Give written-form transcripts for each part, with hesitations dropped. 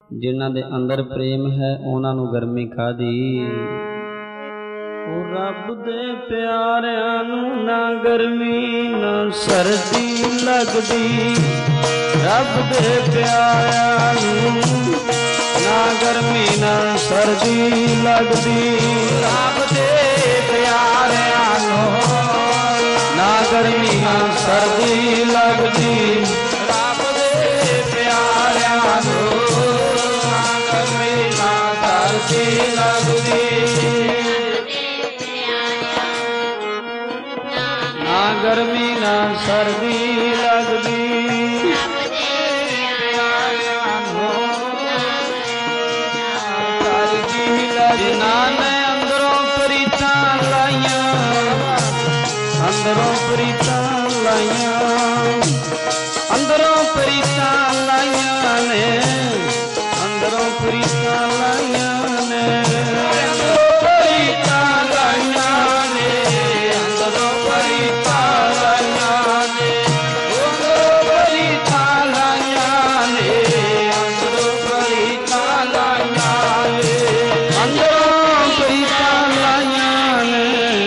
जिन्हां दे अंदर प्रेम है उन्हां नूं गर्मी काहदी। ओ रब दे प्यारिਆਂ ਨੂੰ ना गर्मी ना सर्दी लगदी। रब दे प्यारिਆਂ ਨੂੰ ना गर्मी ना सर्दी लगदी। रब दे प्यारिਆਂ ਨੂੰ ना गर्मी ना सर्दी लगदी। रब दे प्यारिਆਂ ਨੂੰ ना गर्मी ना सर्दी लगदी। ना गर्मी ना सर्दी लगदी। जिन्हां ने अंदरों प्रीतां लाइयां, अंदरों प्रीतां लाइयां, अंदरों प्रीतां लाइयां ने, अंदरों प्रीतां लाइयां ने, अंदरों प्रीतां लाइयां ने, अंदरों प्रीतां लाइयां ने, अंदरों प्रीतां लाइयां ने, अंदरों प्रीतां लाइयां ने, अंदरों प्रीतां लाइयां ने,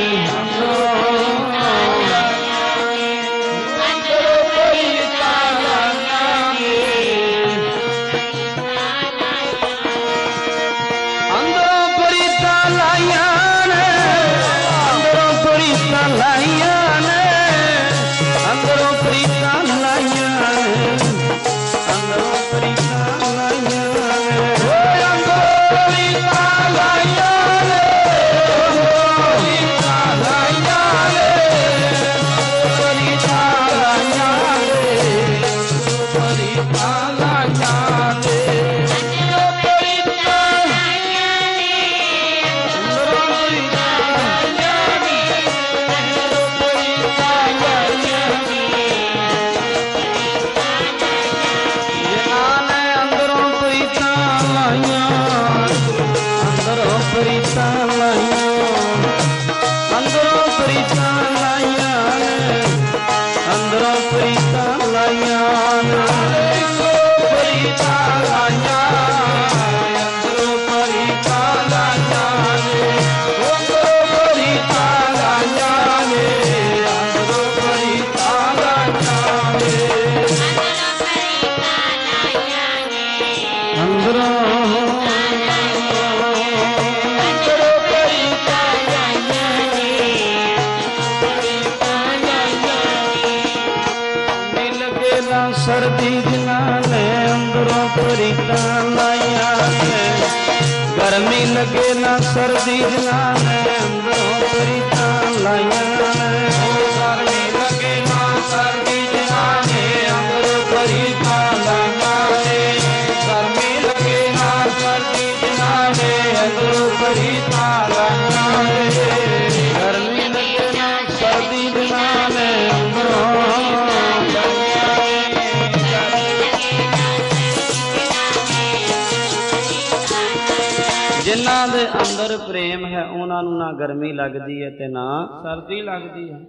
अंदरों प्रीतां लाइयां ने, अंदरों प्रीतां लाइयां ने, अंदरों प्रीतां लाइयां ने, अंदरों प्रीतां लाइयां ने, अंदरों प्रीतां लाइयां ने, अंदरों प्रीतां लाइयां ने, प्रीतां लाइयां ने, प्रीतां लाइयां ने, प्रीतां लाइयां, अंदरों प्रीतां लाइयां ने, अंदरों प्रीतां लाइयां ने, प्रीतां लाइयां, अंदरों प्रीतां लाइयां ने, अंदरों प्रीतां लाइयां ने, अंदरों प्रीतां लाइयां ने, अंदरों सर्दी जिन्हां ने अंदरों प्रीतां लाइयां ने, गर्मी लगे ना सर्दी जिन्हां ने अंदरों प्रीतां लाइयां ने, गर्मी लगे ना सर्दी जिन्हां ने अंदरों प्रीतां लाइयां ने, गर्मी लगे ना सर्दी जिन्हां ने अंदरों प्रीतां लाइयां ने, गर्मी लगे ना सर्दी जिन्हां ने अंदरों जिन्हां दे अंदर प्रेम है उन्हां नूं ना गर्मी लगदी है ते ना सर्दी लगदी है।